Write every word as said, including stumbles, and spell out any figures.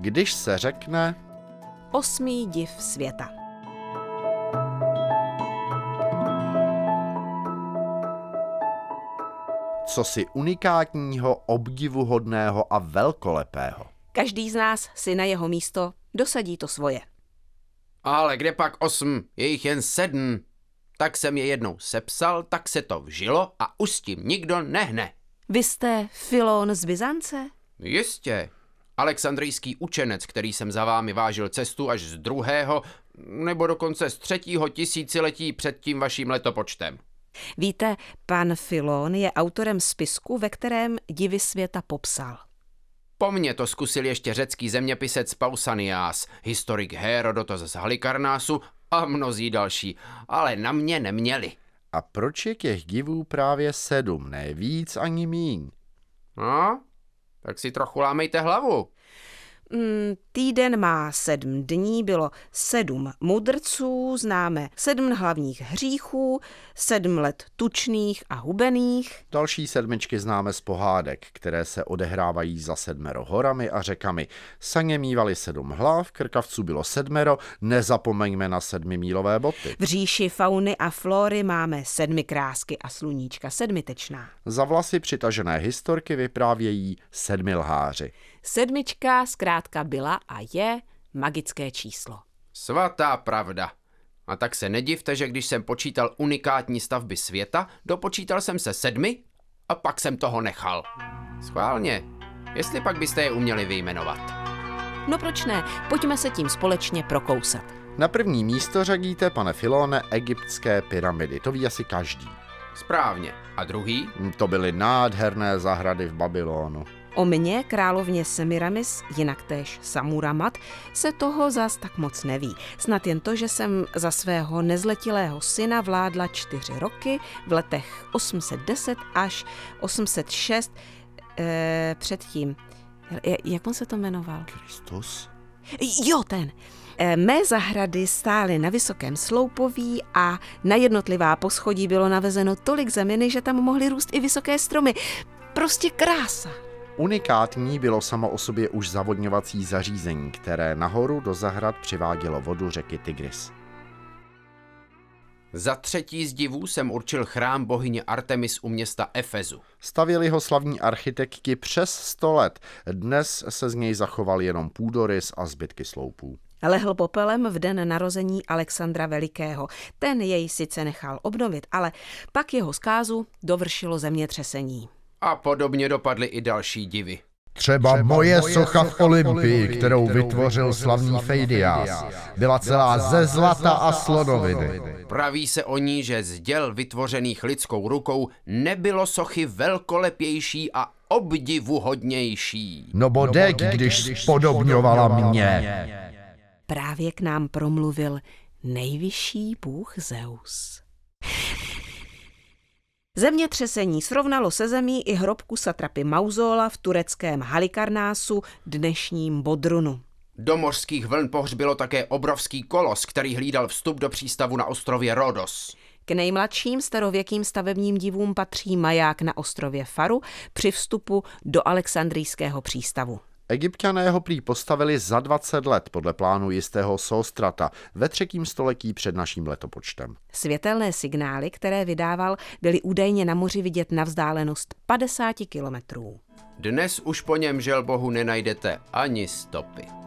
když se řekne Osmý div světa. Cosi unikátního, obdivuhodného a velkolepého. Každý z nás si na jeho místo dosadí to svoje. Ale kde pak osm? Je jich jen sedm. Tak jsem je jednou sepsal, tak se to vžilo a už s tím nikdo nehne. Vy jste Filón z Byzance? Jistě. Alexandrijský učenec, který jsem za vámi vážil cestu až z druhého, nebo dokonce z třetího tisíciletí před tím vaším letopočtem. Víte, pan Filón je autorem spisku, ve kterém divy světa popsal. Po mně to zkusil ještě řecký zeměpisec Pausanias, historik Hérodotos z Halikarnásu a mnozí další, ale na mě neměli. A proč je těch divů právě sedm, ne víc ani míň? No, tak si trochu lámejte hlavu. Mm, týden má sedm dní, bylo sedm mudrců, známe sedm hlavních hříchů, sedm let tučných a hubených. Další sedmičky známe z pohádek, které se odehrávají za sedmero horami a řekami. Saně mívali sedm hlav, krkavců bylo sedmero, nezapomeňme na sedmimílové boty. V říši fauny a flory máme sedmi krásky a sluníčka sedmitečná. Za vlasy přitažené historky vyprávějí sedmi lháři. Sedmička zkrátka byla a je magické číslo. Svatá pravda. A tak se nedivte, že když jsem počítal unikátní stavby světa, dopočítal jsem se sedmi a pak jsem toho nechal. Schválně. Jestli pak byste je uměli vyjmenovat. No proč ne? Pojďme se tím společně prokousat. Na první místo řadíte, pane Filone, egyptské pyramidy. To ví asi každý. Správně. A druhý? To byly nádherné zahrady v Babylonu. O mně, královně Semiramis, jinak též Samuramat, se toho zas tak moc neví. Snad jen to, že jsem za svého nezletilého syna vládla čtyři roky v letech osm set deset až osm set šest eh, předtím. Jak on se to jmenoval? Kristus? Jo, ten. E, mé zahrady stály na vysokém sloupoví a na jednotlivá poschodí bylo navezeno tolik zeminy, že tam mohly růst i vysoké stromy. Prostě krása. Unikátní bylo samo o sobě už zavodňovací zařízení, které nahoru do zahrad přivádělo vodu řeky Tigris. Za třetí z divů jsem určil chrám bohyně Artemis u města Efezu. Stavěli ho slavní architektky přes sto let. Dnes se z něj zachoval jenom půdorys a zbytky sloupů. Lehl popelem v den narození Alexandra Velikého. Ten jej sice nechal obnovit, ale pak jeho zkázu dovršilo zemětřesení. A podobně dopadly i další divy. Třeba, Třeba moje socha v Olympii, kterou vytvořil slavný Feidias, byla celá ze zlata a slonoviny. Praví se o ní, že z děl vytvořených lidskou rukou nebylo sochy velkolepější a obdivuhodnější. No bodek, když spodobňovala mě. Právě k nám promluvil nejvyšší bůh Zeus. Zemětřesení srovnalo se zemí i hrobku satrapy Mauzola v tureckém Halikarnásu, dnešním Bodrunu. Do mořských vln pohřbilo také obrovský kolos, který hlídal vstup do přístavu na ostrově Rhodos. K nejmladším starověkým stavebním divům patří maják na ostrově Faru při vstupu do Alexandrijského přístavu. Egypťané ho prý postavili za dvacet let podle plánu jistého Sostrata ve třetím století před naším letopočtem. Světelné signály, které vydával, byly údajně na moři vidět na vzdálenost padesát kilometrů. Dnes už po něm, žel bohu, nenajdete ani stopy.